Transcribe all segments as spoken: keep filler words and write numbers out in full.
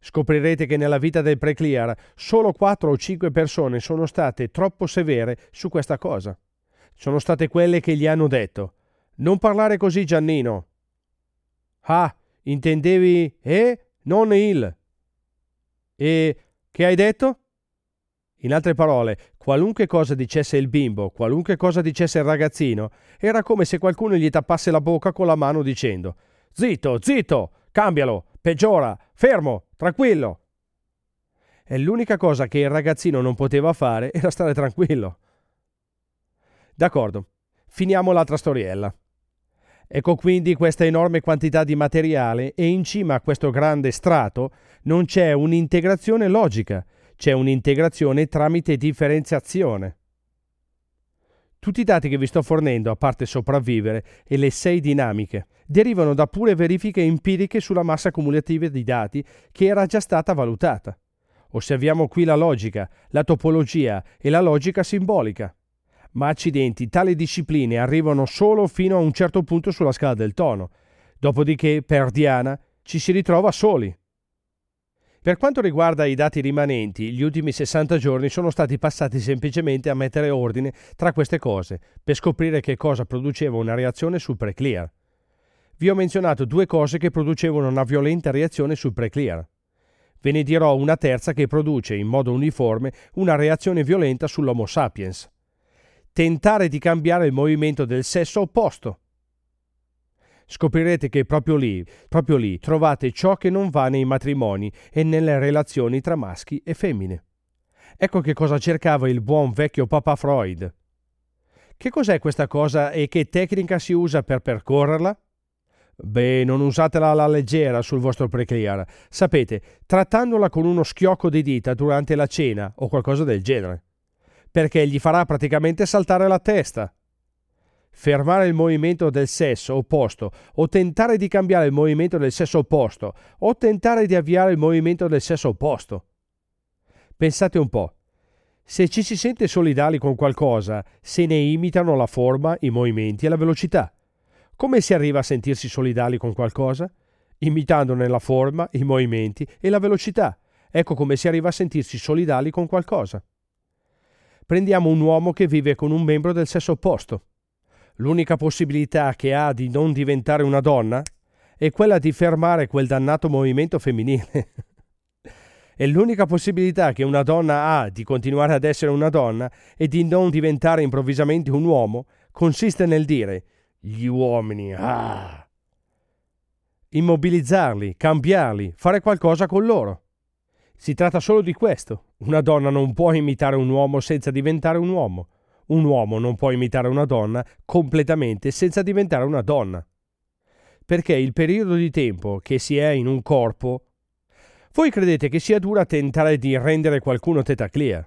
Scoprirete che nella vita del Preclear solo quattro o cinque persone sono state troppo severe su questa cosa. Sono state quelle che gli hanno detto: non parlare così, Giannino. Ah, intendevi eh? Non il. E che hai detto? In altre parole, qualunque cosa dicesse il bimbo, qualunque cosa dicesse il ragazzino, era come se qualcuno gli tappasse la bocca con la mano dicendo: zitto, zitto, cambialo, peggiora, fermo, tranquillo. E l'unica cosa che il ragazzino non poteva fare era stare tranquillo. D'accordo, finiamo l'altra storiella. Ecco quindi questa enorme quantità di materiale e in cima a questo grande strato non c'è un'integrazione logica, c'è un'integrazione tramite differenziazione. Tutti i dati che vi sto fornendo, a parte sopravvivere e le sei dinamiche, derivano da pure verifiche empiriche sulla massa cumulativa di dati che era già stata valutata. Osserviamo qui la logica, la topologia e la logica simbolica. Ma accidenti, tali discipline arrivano solo fino a un certo punto sulla scala del tono. Dopodiché, per Diana, ci si ritrova soli. Per quanto riguarda i dati rimanenti, gli ultimi sessanta giorni sono stati passati semplicemente a mettere ordine tra queste cose, per scoprire che cosa produceva una reazione sul Preclear. Vi ho menzionato due cose che producevano una violenta reazione sul Preclear. Ve ne dirò una terza che produce in modo uniforme una reazione violenta sull'Homo sapiens. Tentare di cambiare il movimento del sesso opposto. Scoprirete che proprio lì, proprio lì trovate ciò che non va nei matrimoni e nelle relazioni tra maschi e femmine. Ecco che cosa cercava il buon vecchio Papa Freud. Che cos'è questa cosa e che tecnica si usa per percorrerla? Beh, non usatela alla leggera sul vostro Preclear. Sapete, trattandola con uno schiocco di dita durante la cena o qualcosa del genere. Perché gli farà praticamente saltare la testa. Fermare il movimento del sesso opposto o tentare di cambiare il movimento del sesso opposto o tentare di avviare il movimento del sesso opposto. Pensate un po'. Se ci si sente solidali con qualcosa, se ne imitano la forma, i movimenti e la velocità. Come si arriva a sentirsi solidali con qualcosa? Imitandone la forma, i movimenti e la velocità. Ecco come si arriva a sentirsi solidali con qualcosa. Prendiamo un uomo che vive con un membro del sesso opposto. L'unica possibilità che ha di non diventare una donna è quella di fermare quel dannato movimento femminile. E l'unica possibilità che una donna ha di continuare ad essere una donna e di non diventare improvvisamente un uomo consiste nel dire: gli uomini, ah! Immobilizzarli, cambiarli, fare qualcosa con loro. Si tratta solo di questo. Una donna non può imitare un uomo senza diventare un uomo. Un uomo non può imitare una donna completamente senza diventare una donna. Perché il periodo di tempo che si è in un corpo... Voi credete che sia dura tentare di rendere qualcuno tetaclear?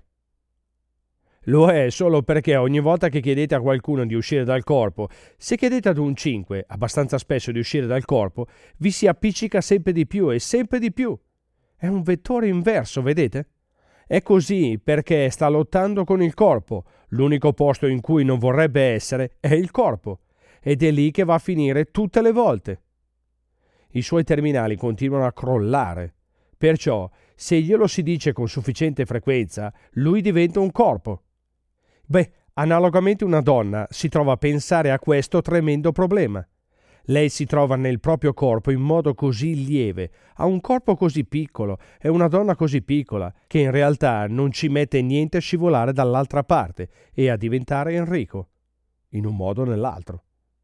Lo è solo perché ogni volta che chiedete a qualcuno di uscire dal corpo, se chiedete ad un cinque abbastanza spesso di uscire dal corpo, vi si appiccica sempre di più e sempre di più. È un vettore inverso, vedete? È così perché sta lottando con il corpo. L'unico posto in cui non vorrebbe essere è il corpo. Ed è lì che va a finire tutte le volte. I suoi terminali continuano a crollare. Perciò, se glielo si dice con sufficiente frequenza, lui diventa un corpo. Beh, analogamente una donna si trova a pensare a questo tremendo problema. Lei si trova nel proprio corpo in modo così lieve, ha un corpo così piccolo, è una donna così piccola, che in realtà non ci mette niente a scivolare dall'altra parte e a diventare Enrico, in un modo o nell'altro.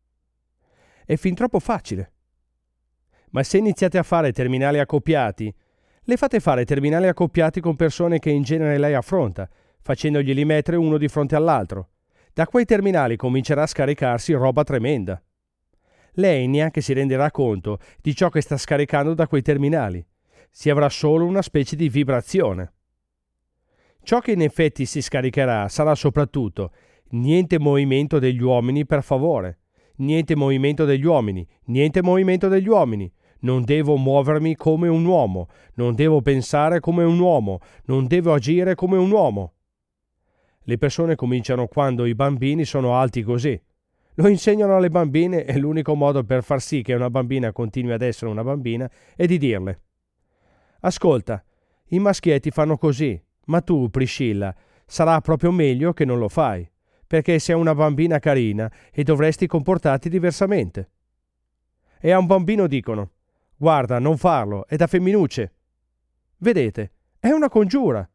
È fin troppo facile. Ma se iniziate a fare terminali accoppiati, le fate fare terminali accoppiati con persone che in genere lei affronta, facendoglieli mettere uno di fronte all'altro. Da quei terminali comincerà a scaricarsi roba tremenda. Lei neanche si renderà conto di ciò che sta scaricando da quei terminali. Si avrà solo una specie di vibrazione. Ciò che in effetti si scaricherà sarà soprattutto niente movimento degli uomini, per favore. Niente movimento degli uomini, niente movimento degli uomini. Non devo muovermi come un uomo, non devo pensare come un uomo, non devo agire come un uomo. Le persone cominciano quando i bambini sono alti così. Lo insegnano alle bambine e l'unico modo per far sì che una bambina continui ad essere una bambina è di dirle: Ascolta, i maschietti fanno così, ma tu, Priscilla, sarà proprio meglio che non lo fai, perché sei una bambina carina e dovresti comportarti diversamente. E a un bambino dicono: guarda, non farlo, è da femminucce. Vedete, è una congiura.